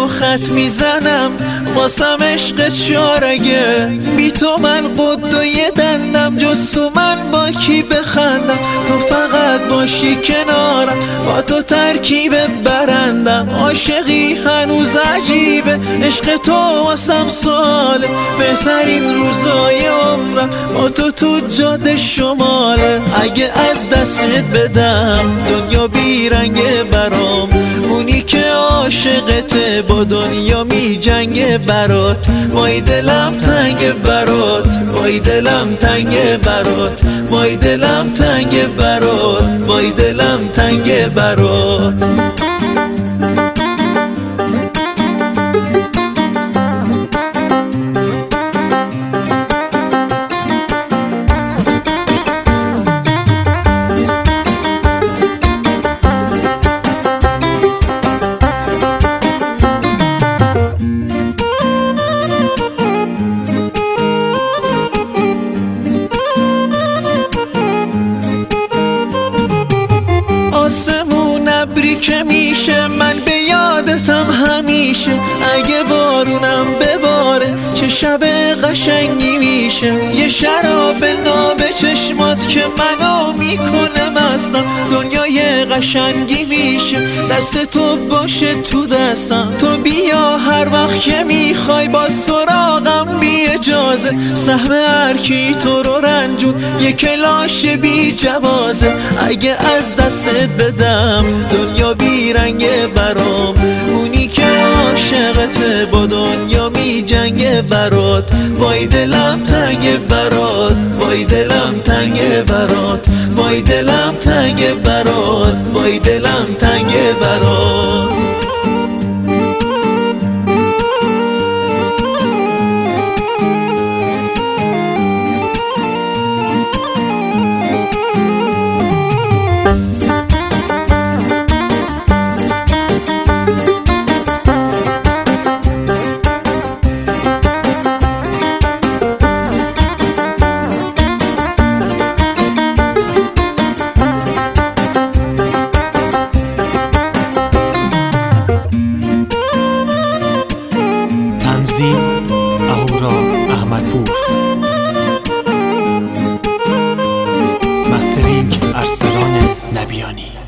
رو خط میزنم واسم عشق چارگه. بی تو من قد و یه دندم، جز تو من با کی بخندم؟ تو فقط باشی کنارم، با تو ترکیب برندم. عاشقی هنوز عجیبه، عشق تو واسم ساله. بهترین روزای عمرم با تو جاده شماله. اگه از دستت بدم دنیا بیرنگه برام، اونی که عاشقته با دنیا می جنگه برات. وای دلم تنگه برات، وای دلم تنگه برات، وای دلم تنگه برات، وای دلم تنگه برات. آسمون ابری که میشه، من به یادتم همیشه. اگه بارونم بباره چه شب قشنگی میشه. یه شراب ناب چشمات که منو میکنه مستم، دنیای قشنگی میشه. دست تو باشه تو دستم، تو بیا هر وقت که میخوای با سراغم بی اجازه. سهم هر کی تو رو رنجون یه کلاش بی جوازه. اگه از دستت بدم دنیا بیرنگه برام، اونی که عاشقته با دنیا می جنگه برات. وای دلم تنگه برات، وای دلم تنگه برات، وای دلم تنگه برات، وای دلم تنگه برات. تنظیم اهورا احمدپور، مسترینگ ارسلان نبیانی.